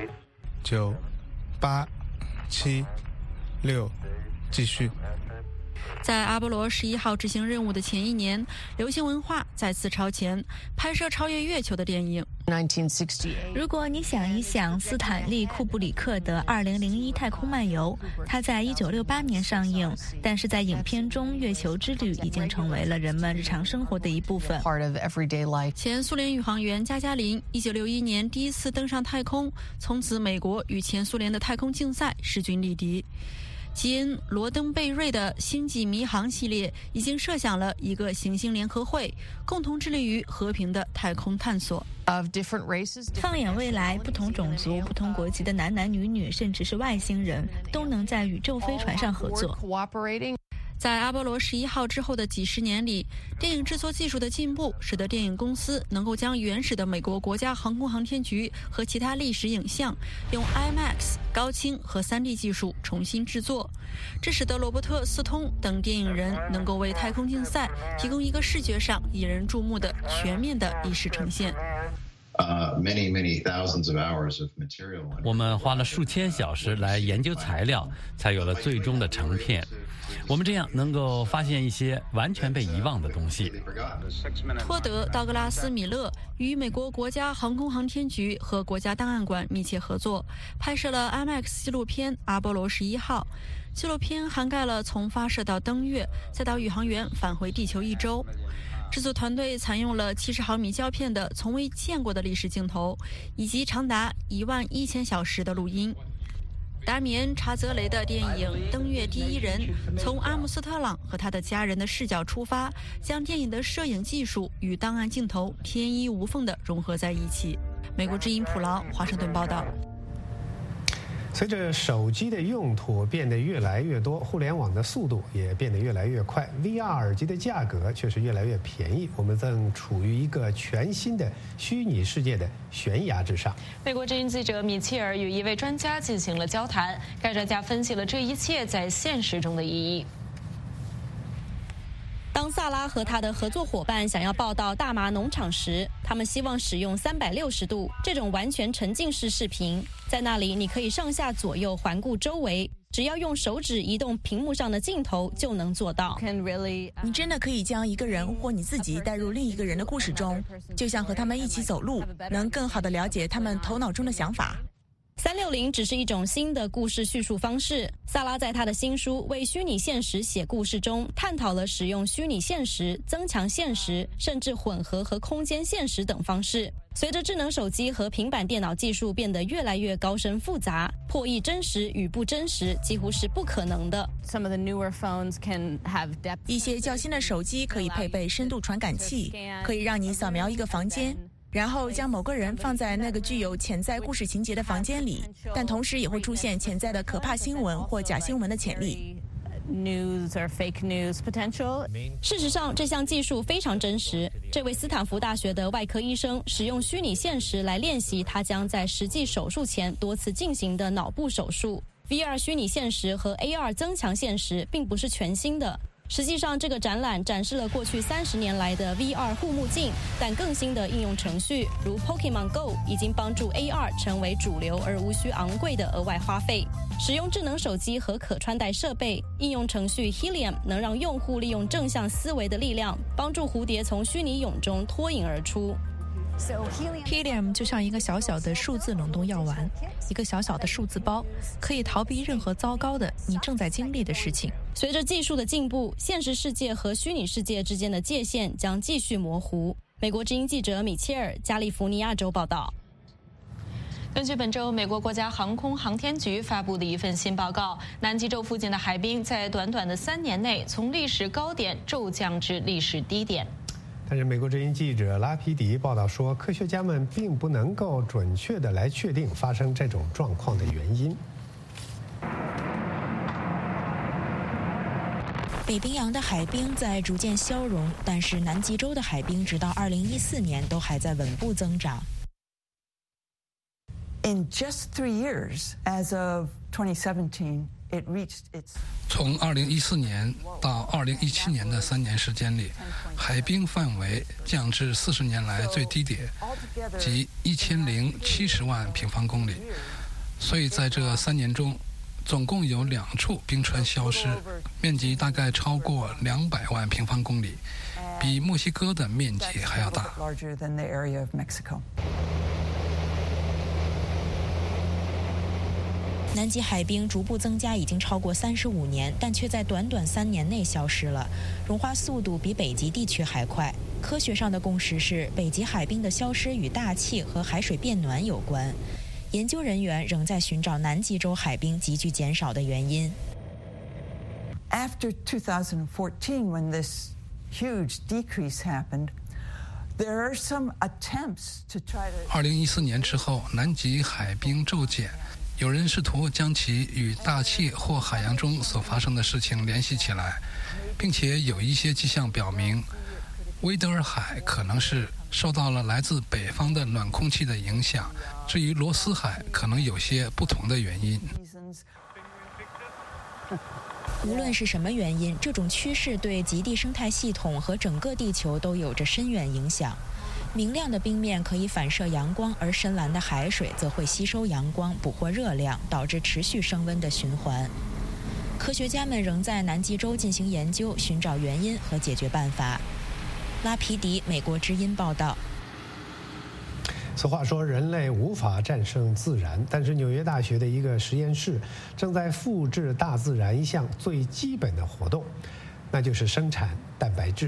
九、八、七、六，继续。 在阿波罗十一号执行任务的前一年，流行文化再次超前，拍摄超越月球的电影。 如果你想一想斯坦利·库布里克的《二零零一太空漫游》，它在一九六八年上映，但是在影片中，月球之旅已经成为了人们日常生活的一部分。 前苏联宇航员加加林一九六一年第一次登上太空，从此美国与前苏联的太空竞赛势均力敌。基恩·罗登贝瑞的星际迷航系列已经设想了一个行星联合会，共同致力于和平的太空探索。 放眼未来，不同种族、不同国籍的男男女女，甚至是外星人，都能在宇宙飞船上合作。 在阿波罗十一号之后的几十年里，电影制作技术的进步使得电影公司能够将原始的美国国家航空航天局和其他历史影像用 IMAX 高清和 三 D 技术重新制作，这使得罗伯特·斯通等电影人能够为太空竞赛提供一个视觉上引人注目的全面的意识呈现。 Uh, many, many thousands of hours of material. 我们花了数千小时来研究材料，才有了最终的成片。我们这样能够发现一些完全被遗忘的东西。 托德·道格拉斯·米勒与美国国家航空航天局和国家档案馆密切合作，拍摄了 IMAX 纪录片《阿波罗十一号》。纪录片涵盖了从发射到登月，再到宇航员返回地球一周。制作团队采用了七十毫米胶片的从未见过的历史镜头，以及长达一万一千小时的录音。达米恩·查泽雷的电影《登月第一人》从阿姆斯特朗和他的家人的视角出发，将电影的摄影技术与档案镜头天衣无缝地融合在一起。美国之音普劳华盛顿报道。 随着手机的用途变得越来越多，互联网的速度也变得越来越快 ，V R 耳机的价格却是越来越便宜。我们正处于一个全新的虚拟世界的悬崖之上。 美国之音记者米切尔与一位专家进行了交谈，该专家分析了这一切在现实中的意义。 当萨拉和他的合作伙伴想要报道大麻农场时，他们希望使用三百六十度这种完全沉浸式视频，在那里你可以上下左右环顾周围，只要用手指移动屏幕上的镜头就能做到。 你真的可以将一个人或你自己带入另一个人的故事中，就像和他们一起走路，能更好地了解他们头脑中的想法。 三六零只是一种新的故事叙述方式。萨拉在他的新书《为虚拟现实写故事》中探讨了使用虚拟现实、增强现实，甚至混合和空间现实等方式。随着智能手机和平板电脑技术变得越来越高深复杂，破译真实与不真实几乎是不可能的。 一些较新的手机可以配备深度传感器，可以让你扫描一个房间，然后将某个人放在那个具有潜在故事情节的房间里，但同时也会出现潜在的可怕新闻或假新闻的潜力。 事实上，这项技术非常真实。这位斯坦福大学的外科医生使用虚拟现实来练习他将在实际手术前多次进行的脑部手术。V R 虚拟现实和 A R 增强现实并不是全新的。实际上，这个展览展示了过去三十年来的 V R 护目镜，但更新的应用程序，如 Pokemon Go 已经帮助 A R 成为主流而无需昂贵的额外花费。使用智能手机和可穿戴设备，应用程序 Helium 能让用户利用正向思维的力量，帮助蝴蝶从虚拟蛹中脱颖而出。 Helium 就像一个小小的数字冷冻药丸，一个小小的数字包，可以逃避任何糟糕的你正在经历的事情。 随着技术的进步，现实世界和虚拟世界之间的界限将继续模糊。美国之音记者米切尔，加利福尼亚州报道。 根据本周美国国家航空航天局发布的一份新报告，南极洲附近的海冰在短短的三年内从历史高点骤降至历史低点。 但是美国之音记者拉皮迪报道说，科学家们并不能够准确地来确定发生这种状况的原因。 北冰洋的海冰在逐渐消融，但是南极洲的海冰直到二零一四年都还在稳步增长。 In just three years, as of twenty seventeen, it reached its. 从二零一四年到二零一七年的三年时间里，海冰范围降至四十年来最低点，即一千零七十万平方公里。所以在这三年中， 总共有两处冰川消失，面积大概超过两百万平方公里，比墨西哥的面积还要大。 南极海冰逐步增加已经超过三十五年，但却在短短三年内消失了，融化速度比北极地区还快。科学上的共识是，北极海冰的消失与大气和海水变暖有关。研究人员仍在寻找南极洲海冰急剧减少的原因。 After two thousand fourteen, when this huge decrease happened, there are some attempts to try to. 二零一四年之后，南极海冰骤减。有人试图将其与大气或海洋中所发生的事情联系起来，并且有一些迹象表明，威德尔海可能是受到了来自北方的暖空气的影响。至于罗斯海，可能有些不同的原因。 无论是什么原因，这种趋势对极地生态系统和整个地球都有着深远影响。明亮的冰面可以反射阳光，而深蓝的海水则会吸收阳光，捕获热量，导致持续升温的循环。科学家们仍在南极洲进行研究，寻找原因和解决办法。拉皮迪，美国之音报道。 此话说，人类无法战胜自然，但是纽约大学的一个实验室正在复制大自然一项最基本的活动，那就是生产蛋白质。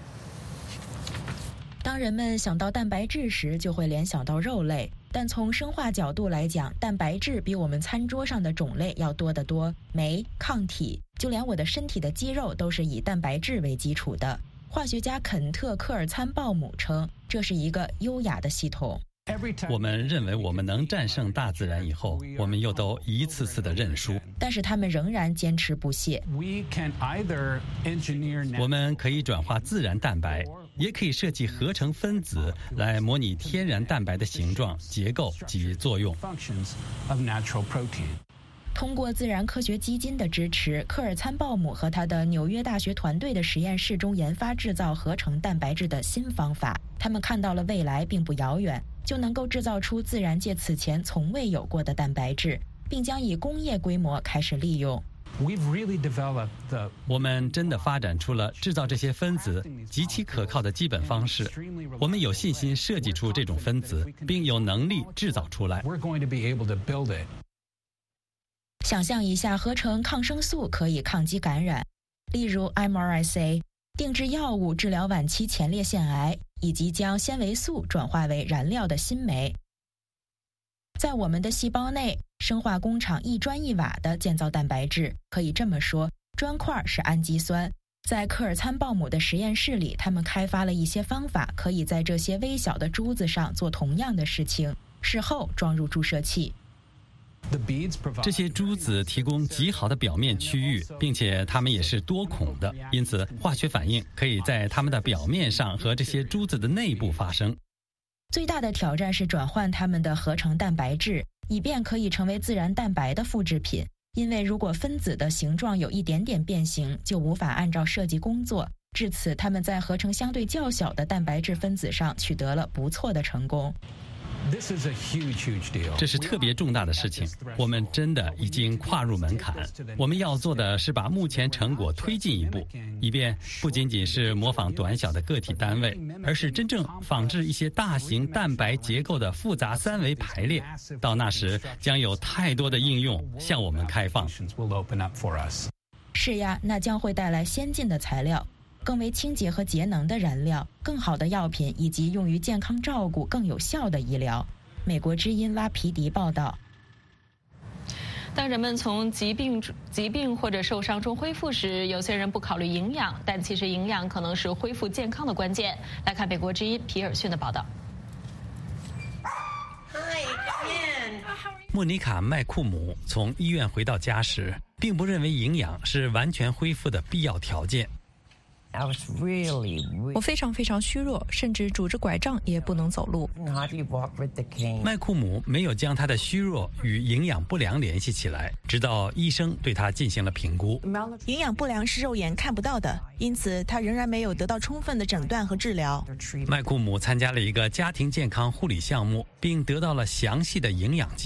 当人们想到蛋白质时，就会联想到肉类，但从生化角度来讲，蛋白质比我们餐桌上的种类要多得多。酶、抗体，就连我的身体的肌肉都是以蛋白质为基础的。化学家肯特·科尔参鲍姆称，这是一个优雅的系统。 我们认为我们能战胜大自然以后，我们又都一次次的认输。 但是他们仍然坚持不懈。 我们可以转化自然蛋白，也可以设计合成分子来模拟天然蛋白的形状、结构及作用。 通过自然科学基金的支持，科尔参鲍姆和他的纽约大学团队的实验室中研发制造合成蛋白质的新方法。他们看到了未来并不遥远，就能够制造出自然界此前从未有过的蛋白质，并将以工业规模开始利用。 我们真的发展出了制造这些分子极其可靠的基本方式。我们有信心设计出这种分子，并有能力制造出来。 想象一下，合成抗生素可以抗击感染，例如 M R S A， 定制药物治疗晚期前列腺癌，以及将纤维素转化为燃料的新酶。在我们的细胞内，生化工厂一砖一瓦地建造蛋白质，可以这么说，砖块是氨基酸。在科尔参鲍姆的实验室里，他们开发了一些方法，可以在这些微小的珠子上做同样的事情，事后装入注射器。 这些珠子提供极好的表面区域，并且它们也是多孔的，因此化学反应可以在它们的表面上和这些珠子的内部发生。 最大的挑战是转换它们的合成蛋白质，以便可以成为自然蛋白的复制品。因为如果分子的形状有一点点变形，就无法按照设计工作。至此，他们在合成相对较小的蛋白质分子上取得了不错的成功。 这是特别重大的事情，我们真的已经跨入门槛。我们要做的是把目前成果推进一步，以便不仅仅是模仿短小的个体单位，而是真正仿制一些大型蛋白结构的复杂三维排列。到那时，将有太多的应用向我们开放。 是呀，那将会带来先进的材料，更为清洁和节能的燃料，更好的药品，以及用于健康照顾更有效的医疗。美国之音拉皮迪报道。 当人们从疾病、疾病或者受伤中恢复时，有些人不考虑营养，但其实营养可能是恢复健康的关键。来看美国之音皮尔逊的报道。 莫妮卡·麦库姆从医院回到家时，并不认为营养是完全恢复的必要条件。 我非常非常虚弱，甚至拄着拐杖也不能走路。 麦库姆没有将他的虚弱与营养不良联系起来，直到医生对他进行了评估。 营养不良是肉眼看不到的，因此他仍然没有得到充分的诊断和治疗。 麦库姆参加了一个家庭健康护理项目，并得到了详细的营养计划。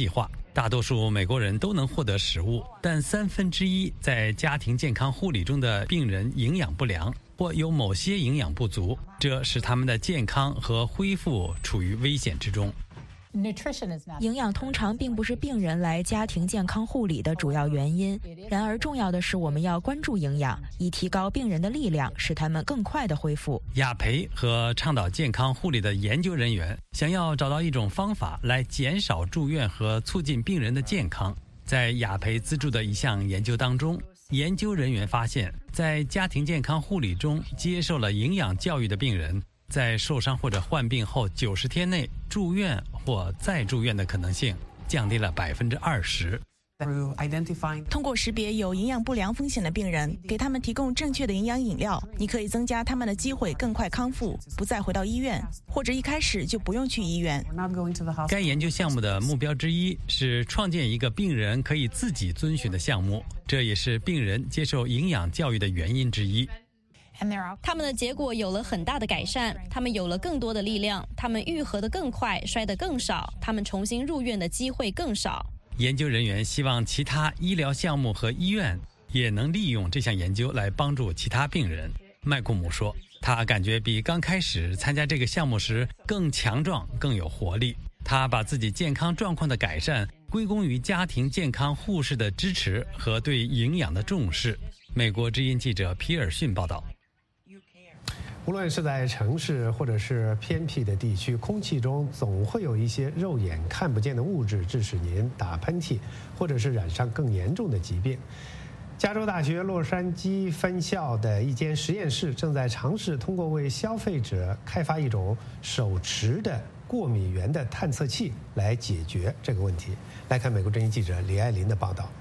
大多数美国人都能获得食物，但三分之一在家庭健康护理中的病人营养不良或有某些营养不足，这使他们的健康和恢复处于危险之中。 营养通常并不是病人来家庭健康护理的主要原因，然而重要的是我们要关注营养，以提高病人的力量，使他们更快地恢复。 雅培和倡导健康护理的研究人员想要找到一种方法来减少住院和促进病人的健康。在雅培资助的一项研究当中，研究人员发现，在家庭健康护理中接受了营养教育的病人，在受伤或者患病后九十天内住院或再住院的可能性降低了百分之二十。 通过识别有营养不良风险的病人，给他们提供正确的营养饮料，你可以增加他们的机会更快康复，不再回到医院，或者一开始就不用去医院。 该研究项目的目标之一是创建一个病人可以自己遵循的项目，这也是病人接受营养教育的原因之一。 他们的结果有了很大的改善，他们有了更多的力量，他们愈合得更快，摔得更少，他们重新入院的机会更少。 研究人员希望其他医疗项目和医院也能利用这项研究来帮助其他病人。麦库姆说，他感觉比刚开始参加这个项目时更强壮，更有活力。他把自己健康状况的改善归功于家庭健康护士的支持和对营养的重视。美国之音记者皮尔逊报道。 无论是在城市或者是偏僻的地区，空气中总会有一些肉眼看不见的物质，致使您打喷嚏，或者是染上更严重的疾病。加州大学洛杉矶分校的一间实验室正在尝试通过为消费者开发一种手持的过敏原的探测器来解决这个问题。来看美国之音记者李爱琳的报道。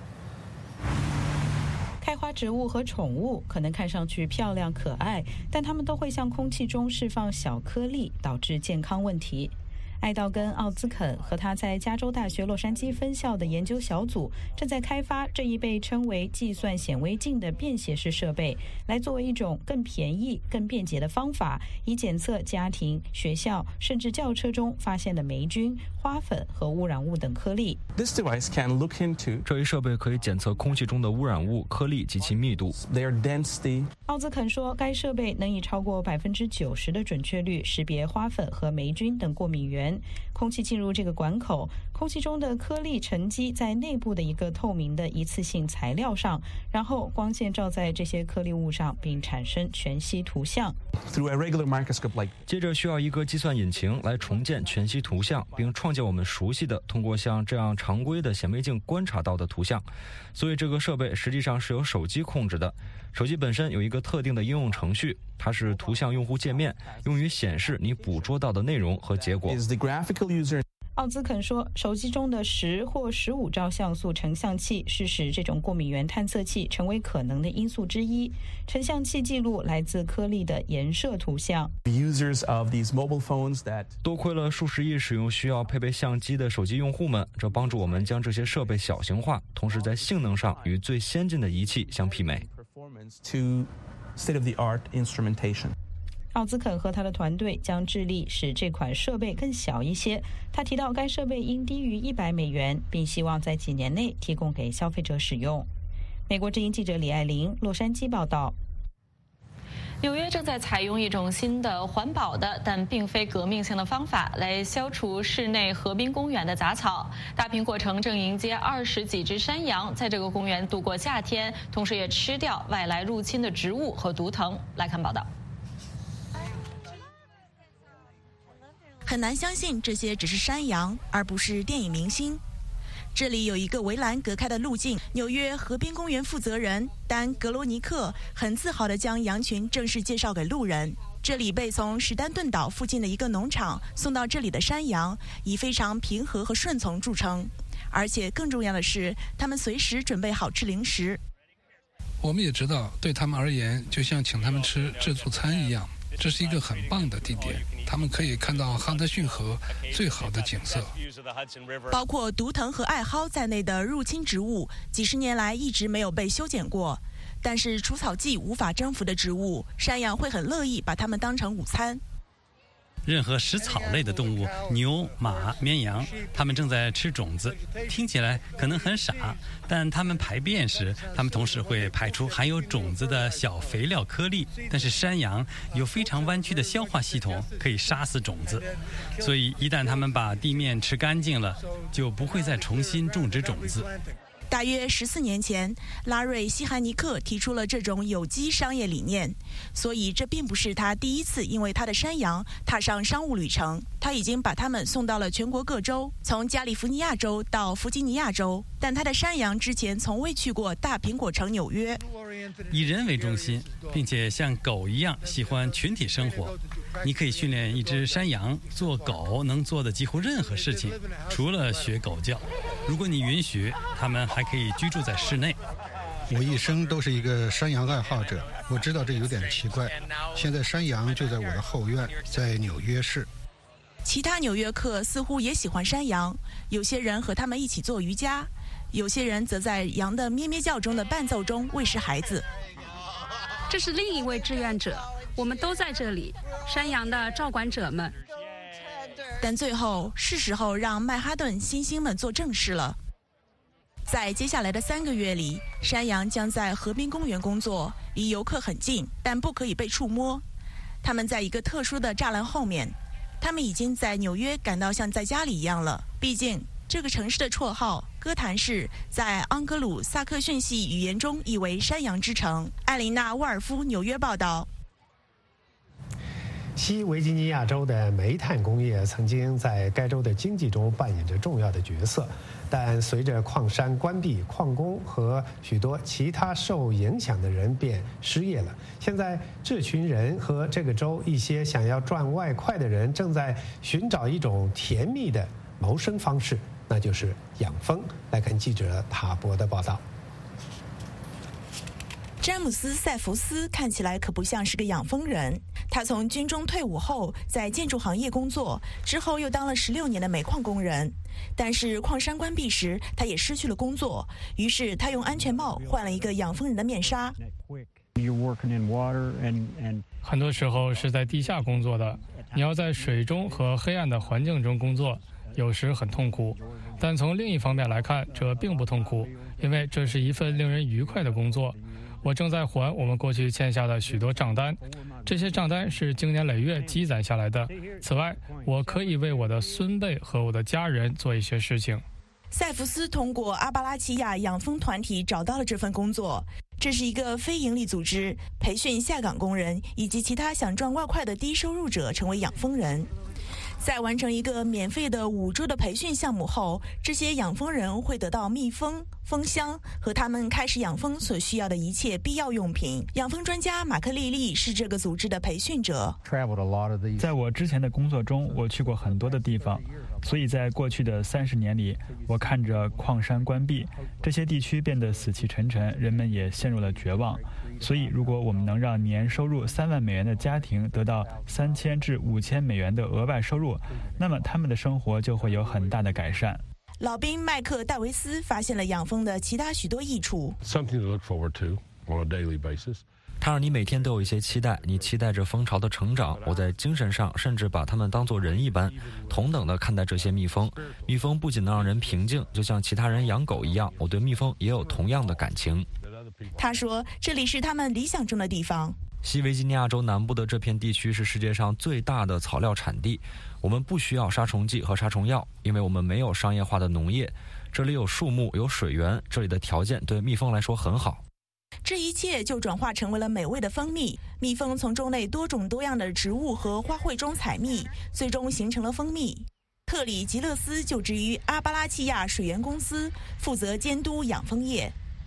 开花植物和宠物可能看上去漂亮可爱，但它们都会向空气中释放小颗粒，导致健康问题。艾道根·奥兹肯和他在加州大学洛杉矶分校的研究小组正在开发这一被称为计算显微镜的便携式设备，来作为一种更便宜、更便捷的方法，以检测家庭、学校甚至轿车中发现的霉菌、花粉和污染物等颗粒。 This device can look into 这一设备可以检测空气中的污染物、颗粒及其密度。 their density。 奥兹肯说，该设备能以超过百分之九十的准确率识别花粉和霉菌等过敏源。空气进入这个管口，空气中的颗粒沉积在内部的一个透明的一次性材料上，然后光线照在这些颗粒物上，并产生全息图像。 Through a regular microscope like 接着需要一个计算引擎来重建全息图像，并创建我们熟悉的通过像这样常规的显微镜观察到的图像。所以这个设备实际上是由手机控制的。手机本身有一个特定的应用程序，它是图像用户界面，用于显示你捕捉到的内容和结果。 奥兹肯说，手机中的十或十五兆像素成像器是使这种过敏原探测器成为可能的因素之一。成像器记录来自颗粒的颜色图像。 多亏了数十亿使用需要配备相机的手机用户们，这帮助我们将这些设备小型化，同时在性能上与最先进的仪器相媲美。 奥兹肯和他的团队将致力使这款设备更小一些。他提到，该设备应低于一百美元，并希望在几年内提供给消费者使用。美国之音记者李爱玲，洛杉矶报道。 纽约正在采用一种新的环保的但并非革命性的方法来消除市内河滨公园的杂草。大苹果城正迎接二十几只山羊在这个公园度过夏天，同时也吃掉外来入侵的植物和毒藤。来看报道。 很难相信这些只是山羊，而不是电影明星。这里有一个围栏隔开的路径。纽约河滨公园负责人丹·格罗尼克很自豪地将羊群正式介绍给路人。这里被从史丹顿岛附近的一个农场送到这里的山羊，以非常平和和顺从著称。而且更重要的是，他们随时准备好吃零食。 我们也知道，对他们而言，就像请他们吃自助餐一样。这是一个很棒的地点，他们可以看到哈德逊河最好的景色。 包括毒藤和艾蒿在内的入侵植物，几十年来一直没有被修剪过。但是除草剂无法征服的植物，山羊会很乐意把它们当成午餐。 任何食草类的动物，牛、马、绵羊，它们正在吃种子。听起来可能很傻，但它们排便时，它们同时会排出含有种子的小肥料颗粒。但是山羊有非常弯曲的消化系统，可以杀死种子，所以一旦它们把地面吃干净了，就不会再重新种植种子。 大约十四年前，拉瑞·西汉尼克提出了这种有机商业理念，所以这并不是他第一次因为他的山羊踏上商务旅程。他已经把它们送到了全国各州，从加利福尼亚州到弗吉尼亚州，但他的山羊之前从未去过大苹果城纽约。 以人为中心，并且像狗一样喜欢群体生活。你可以训练一只山羊做狗能做的几乎任何事情，除了学狗叫。如果你允许，它们还可以居住在室内。 我一生都是一个山羊爱好者，我知道这有点奇怪。现在山羊就在我的后院，在纽约市。 其他纽约客似乎也喜欢山羊，有些人和他们一起做瑜伽，有些人则在羊的咩咩叫中的伴奏中喂食孩子。 这是另一位志愿者，我们都在这里，山羊的照管者们。 但最后是时候让曼哈顿新星们做正事了。在接下来的三个月里，山羊将在河滨公园工作，离游客很近，但不可以被触摸。他们在一个特殊的栅栏后面。他们已经在纽约感到像在家里一样了，毕竟这个城市的绰号哥谭市在盎格鲁撒克逊系语言中意为山羊之城。艾琳娜·沃尔夫纽约报道。 西维吉尼亚州的煤炭工业曾经在该州的经济中扮演着重要的角色，但随着矿山关闭，矿工和许多其他受影响的人便失业了。现在，这群人和这个州一些想要赚外快的人正在寻找一种甜蜜的谋生方式，那就是养蜂。来看记者塔博的报道。 詹姆斯·塞弗斯看起来可不像是个养蜂人。他从军中退伍后，在建筑行业工作，之后又当了十六年的煤矿工人。但是矿山关闭时，他也失去了工作，于是他用安全帽换了一个养蜂人的面纱。 很多时候是在地下工作的，你要在水中和黑暗的环境中工作，有时很痛苦。但从另一方面来看，这并不痛苦，因为这是一份令人愉快的工作。我正在还我们过去欠下的许多账单，这些账单是经年累月积攒下来的。此外，我可以为我的孙辈和我的家人做一些事情。 塞弗斯通过阿巴拉契亚养蜂团体找到了这份工作，这是一个非营利组织，培训下岗工人以及其他想赚外快的低收入者成为养蜂人。在完成一个免费的五周的培训项目后，这些养蜂人会得到蜜蜂、蜂箱和他们开始养蜂所需要的一切必要用品。养蜂专家马克利利是这个组织的培训者。 在我之前的工作中，我去过很多的地方，所以在过去的三十年里，我看着矿山关闭，这些地区变得死气沉沉，人们也陷入了绝望。所以，如果我们能让年收入三万美元的家庭得到三千至五千美元的额外收入，那么他们的生活就会有很大的改善。 老兵麦克·戴维斯发现了养蜂的其他许多益处。 它让你每天都有一些期待，你期待着蜂巢的成长。我在精神上甚至把它们当作人一般，同等的看待这些蜜蜂。蜜蜂不仅能让人平静，就像其他人养狗一样，我对蜜蜂也有同样的感情。 他说，这里是他们理想中的地方。 西维吉尼亚州南部的这片地区是世界上最大的草料产地。我们不需要杀虫剂和杀虫药，因为我们没有商业化的农业。这里有树木，有水源，这里的条件对蜜蜂来说很好。 这一切就转化成为了美味的蜂蜜。蜜蜂从种类多种多样的植物和花卉中采蜜，最终形成了蜂蜜。特里吉勒斯就职于阿巴拉契亚水源公司，负责监督养蜂业。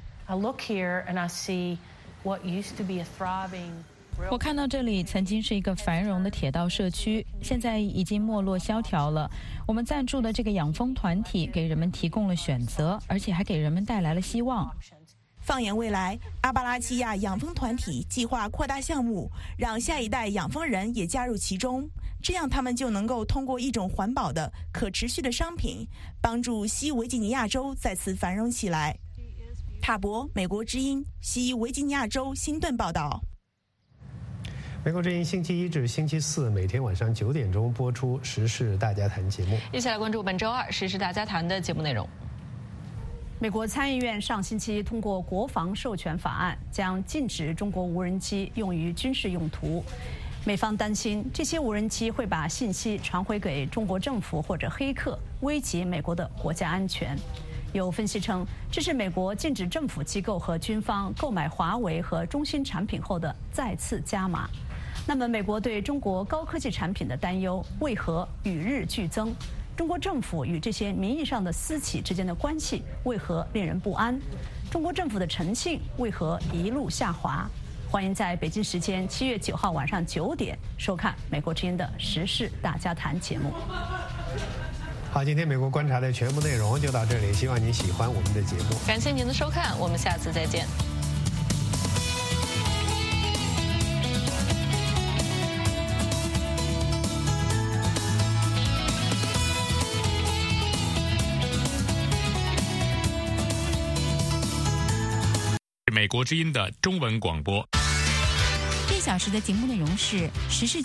我看到这里曾经是一个繁荣的铁道社区，现在已经没落萧条了。我们赞助的这个养蜂团体给人们提供了选择，而且还给人们带来了希望。 放眼未来，阿巴拉契亚养蜂团体计划扩大项目，让下一代养蜂人也加入其中，这样他们就能够通过一种环保的、可持续的商品，帮助西维吉尼亚州再次繁荣起来。塔博，美国之音，西维吉尼亚州辛顿报道。 美国之音星期一至星期四每天晚上九点钟播出《时事大家谈》节目。 一起来关注本周二《时事大家谈》的节目内容。 美国参议院上星期通过国防授权法案，将禁止中国无人机用于军事用途。美方担心这些无人机会把信息传回给中国政府或者黑客，危及美国的国家安全。有分析称，这是美国禁止政府机构和军方购买华为和中兴产品后的再次加码。那么，美国对中国高科技产品的担忧为何与日俱增？中国政府与这些名义上的私企之间的关系为何令人不安？中国政府的诚信为何一路下滑？欢迎在北京时间七月九号晚上九点收看美国之音的《时事大家谈》节目。 好，今天美国观察的全部内容就到这里，希望您喜欢我们的节目。 感谢您的收看，我们下次再见。 美国之音的中文广播。 一小时的节目内容是时事。